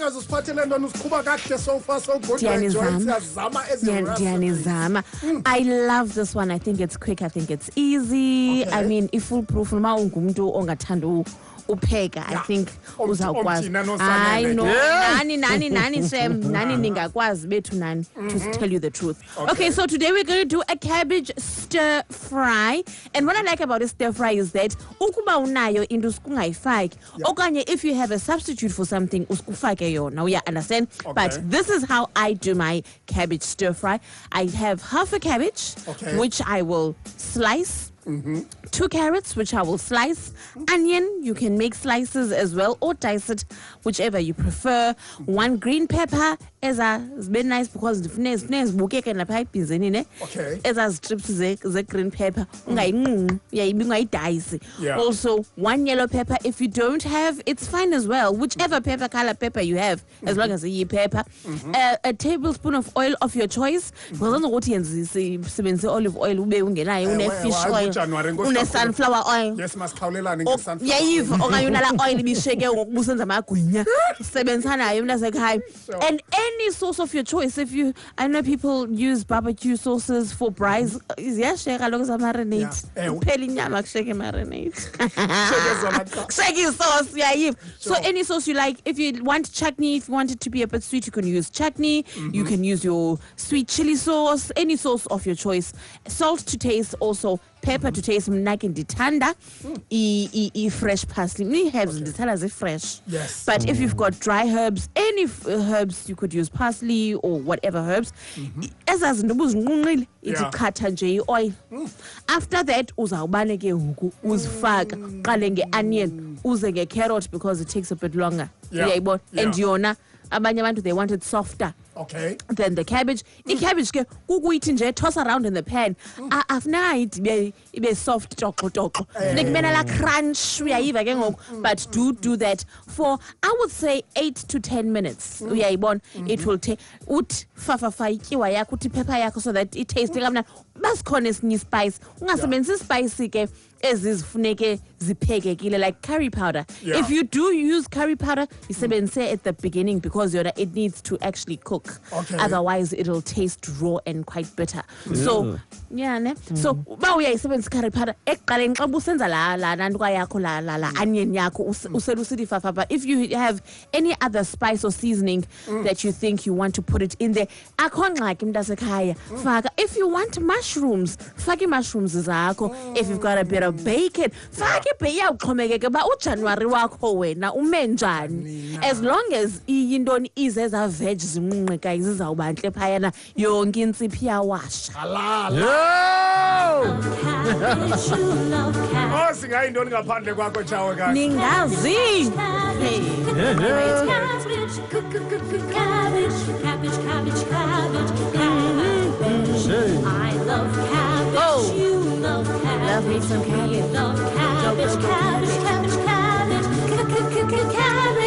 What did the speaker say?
makazi usiphathele ntona usiqhuba kakuhle so far so good. Siyazama Dianizama. I love this one. I think it's quick. I think it's easy. Okay. I mean, if foolproof, uma ungumntu ongathanda upheka, I think uzawukwazi. I know. Nani Sam, nani ningakwazi bethu nani to tell you the truth. Okay, so today we're going to do a cabbage stir fry. And what I like about a stir fry is that ukuba unayo into ungayifaki okanye if you have a substitute for something uskufake yona. Yeah, understand? Okay. But this is how I do my cabbage stir fry. I have half a cabbage which I will slice. 2 carrots, which I will slice. Onion, you can make slices as well or dice it, whichever you prefer. 1 green pepper, as it's been nice because the finesse bukeke na pipe is in it. Okay. As strips the green pepper, dice. Also 1 yellow pepper. If you don't have, it's fine as well. Whichever color pepper you have, as long as a pepper. A tablespoon of oil of your choice. Because olive oil, fish oil. Sunflower oil. Yes, masikhawulelane ngesunflower. Yayiva okanye unala oil ibisheke ngokubusenza amagwinya. Sebenzisanayo mnasekhaya. And any sauce of your choice. If you, I know people use barbecue sauces for braais. Ziyasheka lokho marinate. Kuphela inyama kusheke marinate. Shake sauce yayiva. So any sauce you like. If you want chutney, if you want it to be a bit sweet, you can use chutney. You can use your sweet chili sauce. Any sauce of your choice. Salt to taste also. Pepper to taste mnaki ndithanda fresh parsley. Me herbs ndithanda ze fresh. Yes. But if you've got dry herbs, any herbs you could use parsley or whatever herbs. Ezazinto buzinqunqile iziqhatha nje oil. After that uzawubane ke huku uzifaka qale ngeonion uze ngecarrot because it takes a bit longer. Uyayibona and yona abanye abantu they want it softer. Okay. Then the cabbage. The cabbage ke kukuyithi nje toss around in the pan. Afuna ibe soft toko. Funeka ibe nala crunch uyayiva ke ngoku. But do that for I would say 8 to 10 minutes. Uyayibona it will take fafafa ityiwa yakho uthi pepper yakho so that it tastes kamnandi. Basikhona esinye spice. Ungasebenzisi spice ke ezizifuneke ziphekekile like curry powder. If you do use curry powder, you sebenzise at the beginning because it needs to actually cook. Otherwise it'll taste raw and quite bitter. So so ba uyayisebenzisa curry powder eqaleni xa usenza la nantuka yakho la onion yakho uselusithi fafa. If you have any other spice or seasoning that you think you want to put it in there, akho ngxaki mntasekhaya faka. If you want mushrooms, faki mushrooms zakho. If you've got a bit of bacon, faki iyawuxhomekeke ba uJanuary wakho wena ume njani. As long as intoni izeza veg zinqunqekayo zizawuba ntle phayana yonke insiphi yawasha. Singayintoni ngaphandle kwakho Jawe guys? Ningazi. I love cabbage. You love cabbage. Love me some cabbage. Love cabbage. Cabbage.